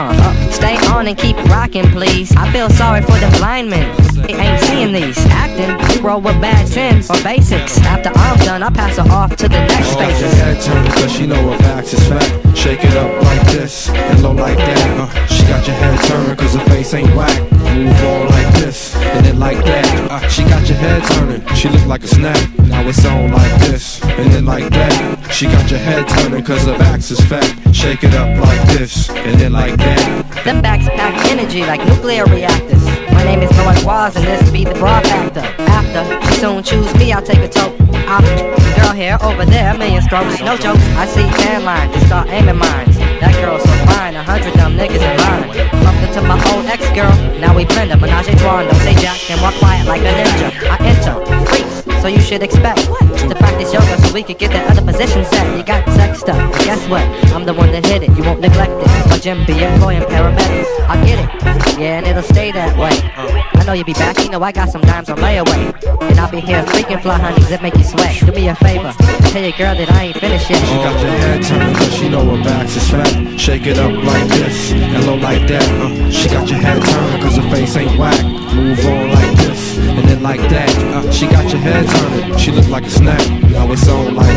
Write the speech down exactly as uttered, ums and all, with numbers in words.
Uh, stay on and keep rocking, please. I feel sorry for the blind men. They ain't seeing these. Acting, we roll with bad sins or basics. After I'm done, I pass her off to the next space. Off her head turning, cause she know her back's is fat. Shake it up like this, and low like that. Uh, she got your head turning, cause her face ain't whack. Move on like this, and then like that. Uh, she got your head turning, she look like a snack. Now it's on like this, and then like that. She got your head turning, cause her back's is fat. Shake it up like this, and then like that. Them backs pack energy like nuclear reactors. My name is Noah Quaz, and this be the broad factor. After she soon choose me, I'll take a toke. I'm the girl here, over there, a million strokes. No jokes, I see tan lines and start aiming mines. That girl's so fine, a hundred dumb niggas in line. Bumped into my old ex-girl, now we blend a menage a trois. Don't say jack, and walk quiet like a ninja. I enter, freaks, so you should expect to practice yoga so we could get that other position set. You got sexed up, but guess what? I'm the one that hit it, you won't neglect it. My gym be employing paramedics. I get it, yeah, and it'll stay that way. I know you be back, you know I got some dimes on layaway. And I'll be here freaking fly honeys that make you sweat. Do me a favor, tell your girl that I ain't finished yet. She got your head turning, cause she know her back's is fat. Shake it up like this, and low like that. Uh, she got your head turning, cause her face ain't whack. Move on like this, and then like that. Uh, she got your head turning, she look like a snack. Now it's on like